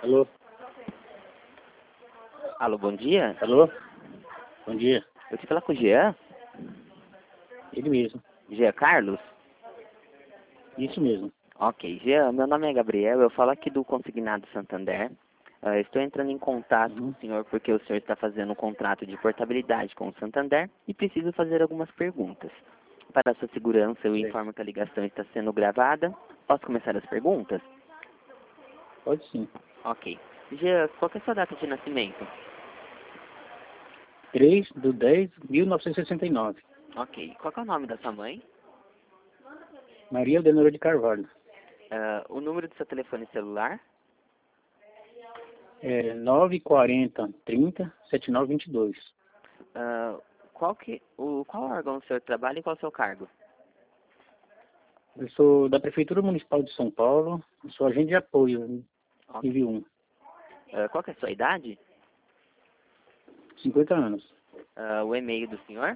Alô? Alô, bom dia. Alô? Bom dia. Eu te falar com o Jean? Ele mesmo. Jean Carlos? Isso mesmo. Ok, Jean, meu nome é Gabriel, eu falo aqui do Consignado Santander. Estou entrando em contato com o senhor porque o senhor está fazendo um contrato de portabilidade com o Santander e preciso fazer algumas perguntas. Para a sua segurança, eu Certo. informo que a ligação está sendo gravada. Posso começar as perguntas? Pode sim. Ok. Jean, qual que é a sua data de nascimento? 3/10/1969. Ok. Qual que é o nome da sua mãe? Maria Aldenora de Carvalho. O número do seu telefone celular? É 940 30 7922. Qual órgão o senhor trabalha e qual é o seu cargo? Eu sou da Prefeitura Municipal de São Paulo. Eu sou agente de apoio, Ok. nível 1. Qual que é a sua idade? 50 anos. O e-mail do senhor?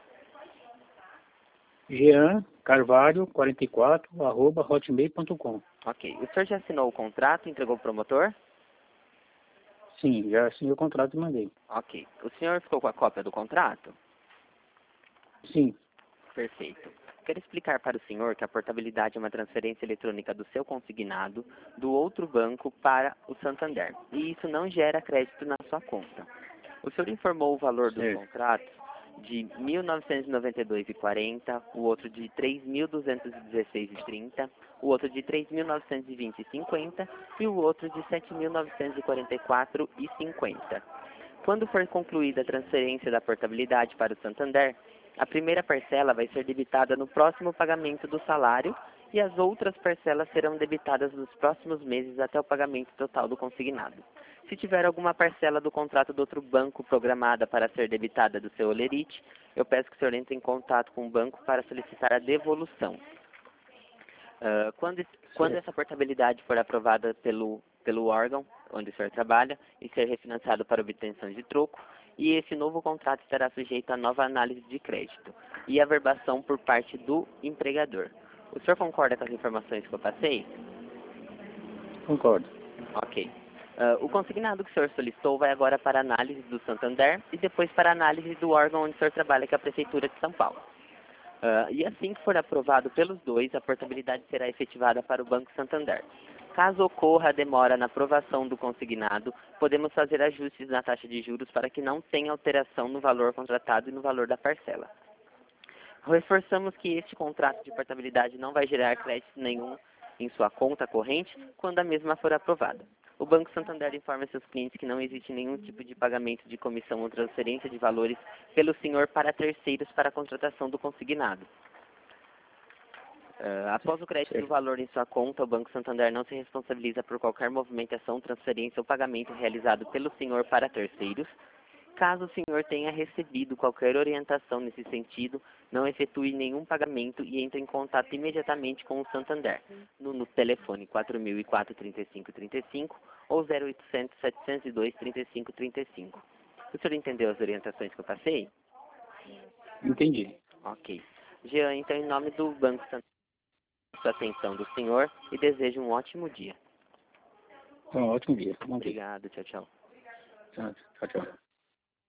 Jean Carvalho 44 @hotmail.com. Ok. O senhor já assinou o contrato e entregou o promotor? Sim, já assinei o contrato e mandei. Ok. O senhor ficou com a cópia do contrato? Sim, Perfeito. Quero explicar para o senhor que a portabilidade é uma transferência eletrônica do seu consignado do outro banco para o Santander. E isso não gera crédito na sua conta. O senhor informou o valor dos certo. contratos de R$ 1.992,40, o outro de R$ 3.216,30, o outro de R$ 3.920,50 e o outro de R$ 7.944,50. Quando for concluída a transferência da portabilidade para o Santander, a primeira parcela vai ser debitada no próximo pagamento do salário e as outras parcelas serão debitadas nos próximos meses até o pagamento total do consignado. Se tiver alguma parcela do contrato do outro banco programada para ser debitada do seu holerite, eu peço que o senhor entre em contato com o banco para solicitar a devolução. Quando essa portabilidade for aprovada pelo órgão onde o senhor trabalha e ser refinanciado para obtenção de troco, e esse novo contrato estará sujeito a nova análise de crédito e averbação por parte do empregador. O senhor concorda com as informações que eu passei? Concordo. Ok. O consignado que o senhor solicitou vai agora para análise do Santander e depois para análise do órgão onde o senhor trabalha, que é a Prefeitura de São Paulo. E assim que for aprovado pelos dois, a portabilidade será efetivada para o Banco Santander. Caso ocorra a demora na aprovação do consignado, podemos fazer ajustes na taxa de juros para que não tenha alteração no valor contratado e no valor da parcela. Reforçamos que este contrato de portabilidade não vai gerar crédito nenhum em sua conta corrente quando a mesma for aprovada. O Banco Santander informa seus clientes que não existe nenhum tipo de pagamento de comissão ou transferência de valores pelo senhor para terceiros para a contratação do consignado. Após o crédito do valor em sua conta, o Banco Santander não se responsabiliza por qualquer movimentação, transferência ou pagamento realizado pelo senhor para terceiros. Caso o senhor tenha recebido qualquer orientação nesse sentido, não efetue nenhum pagamento e entre em contato imediatamente com o Santander, no telefone 4004-3535 ou 0800 702 3535. O senhor entendeu as orientações que eu passei? Entendi. Ok. Jean, então, em nome do Banco Santander, a atenção do senhor e desejo um ótimo dia. Então, ótimo dia. Bom dia. Obrigado, tchau, tchau. Tchau, tchau.